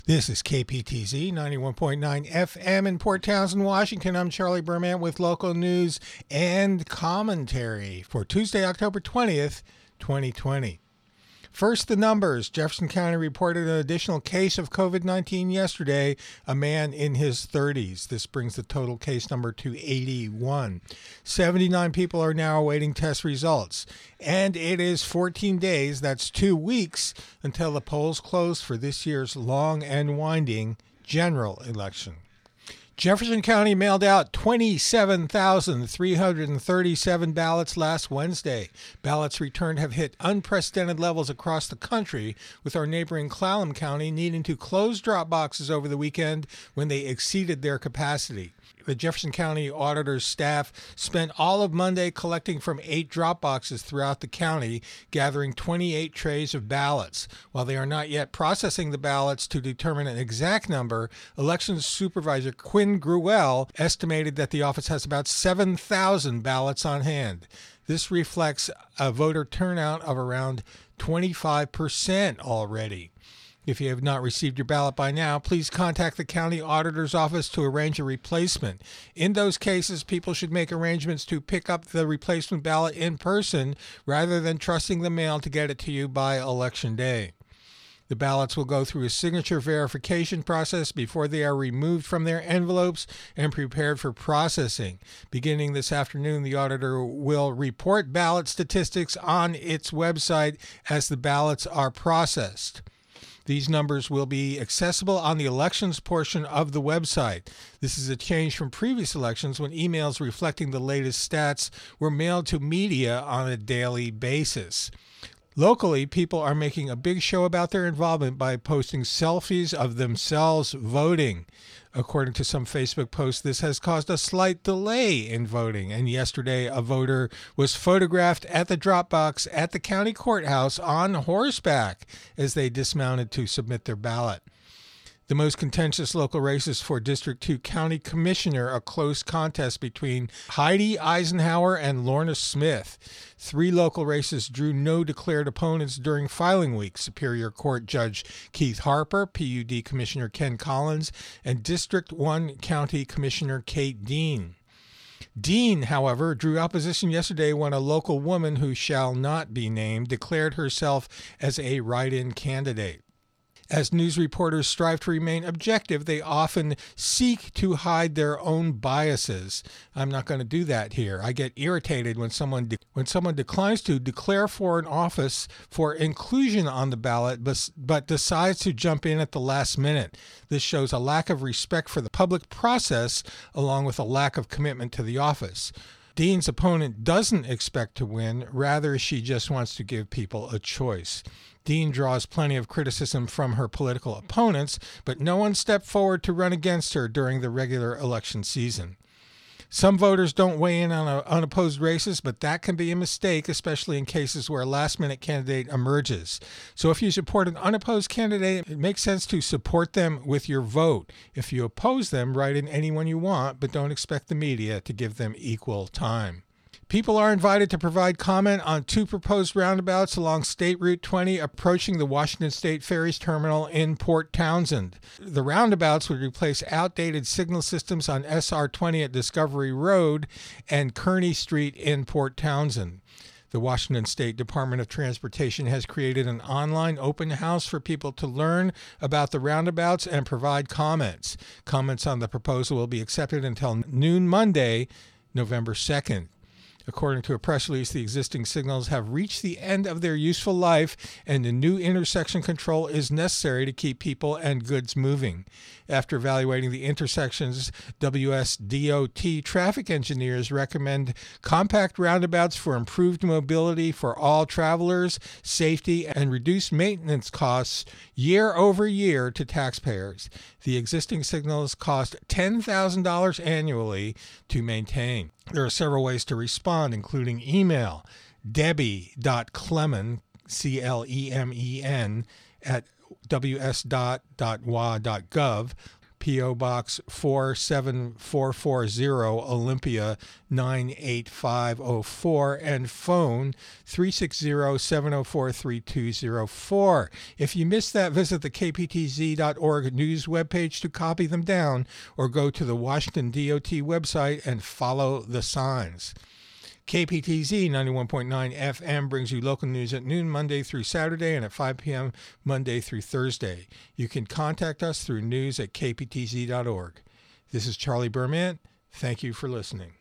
This is KPTZ 91.9 FM in Port Townsend, Washington. I'm Charlie Berman with local news and commentary for Tuesday, October 20th, 2020. First, the numbers. Jefferson County reported an additional case of COVID-19 yesterday, a man in his 30s. This brings the total case number to 81. 79 people are now awaiting test results. And it is 14 days, that's 2 weeks, until the polls close for this year's long and winding general election. Jefferson County mailed out 27,337 ballots last Wednesday. Ballots returned have hit unprecedented levels across the country, with our neighboring Clallam County needing to close drop boxes over the weekend when they exceeded their capacity. The Jefferson County Auditor's staff spent all of Monday collecting from 8 drop boxes throughout the county, gathering 28 trays of ballots. While they are not yet processing the ballots to determine an exact number, Elections Supervisor Quinn Gruelle estimated that the office has about 7,000 ballots on hand. This reflects a voter turnout of around 25% already. If you have not received your ballot by now, please contact the county auditor's office to arrange a replacement. In those cases, people should make arrangements to pick up the replacement ballot in person rather than trusting the mail to get it to you by Election Day. The ballots will go through a signature verification process before they are removed from their envelopes and prepared for processing. Beginning this afternoon, the auditor will report ballot statistics on its website as the ballots are processed. These numbers will be accessible on the elections portion of the website. This is a change from previous elections when emails reflecting the latest stats were mailed to media on a daily basis. Locally, people are making a big show about their involvement by posting selfies of themselves voting. According to some Facebook posts, this has caused a slight delay in voting, and yesterday a voter was photographed at the drop box at the county courthouse on horseback as they dismounted to submit their ballot. The most contentious local races for District 2 County Commissioner, a close contest between Heidi Eisenhower and Lorna Smith. 3 local races drew no declared opponents during filing week. Superior Court Judge Keith Harper, PUD Commissioner Ken Collins, and District 1 County Commissioner Kate Dean. Dean, however, drew opposition yesterday when a local woman who shall not be named declared herself as a write-in candidate. As news reporters strive to remain objective, they often seek to hide their own biases. I'm not going to do that here. I get irritated when someone declines to declare for an office for inclusion on the ballot, but decides to jump in at the last minute. This shows a lack of respect for the public process, along with a lack of commitment to the office. Dean's opponent doesn't expect to win. Rather, she just wants to give people a choice. Dean draws plenty of criticism from her political opponents, but no one stepped forward to run against her during the regular election season. Some voters don't weigh in on unopposed races, but that can be a mistake, especially in cases where a last-minute candidate emerges. So if you support an unopposed candidate, it makes sense to support them with your vote. If you oppose them, write in anyone you want, but don't expect the media to give them equal time. People are invited to provide comment on 2 proposed roundabouts along State Route 20 approaching the Washington State Ferries Terminal in Port Townsend. The roundabouts would replace outdated signal systems on SR 20 at Discovery Road and Kearney Street in Port Townsend. The Washington State Department of Transportation has created an online open house for people to learn about the roundabouts and provide comments. Comments on the proposal will be accepted until noon Monday, November 2nd. According to a press release, the existing signals have reached the end of their useful life, and the new intersection control is necessary to keep people and goods moving. After evaluating the intersections, WSDOT traffic engineers recommend compact roundabouts for improved mobility for all travelers, safety, and reduced maintenance costs year over year to taxpayers. The existing signals cost $10,000 annually to maintain. There are several ways to respond, including email, debbie.clemen, Clemen, at ws.wa.gov, P.O. Box 47440, Olympia 98504, and phone 360-704-3204. If you missed that, visit the kptz.org news webpage to copy them down, or go to the Washington DOT website and follow the signs. KPTZ 91.9 FM brings you local news at noon Monday through Saturday and at 5 p.m. Monday through Thursday. You can contact us through news@kptz.org. This is Charlie Berman. Thank you for listening.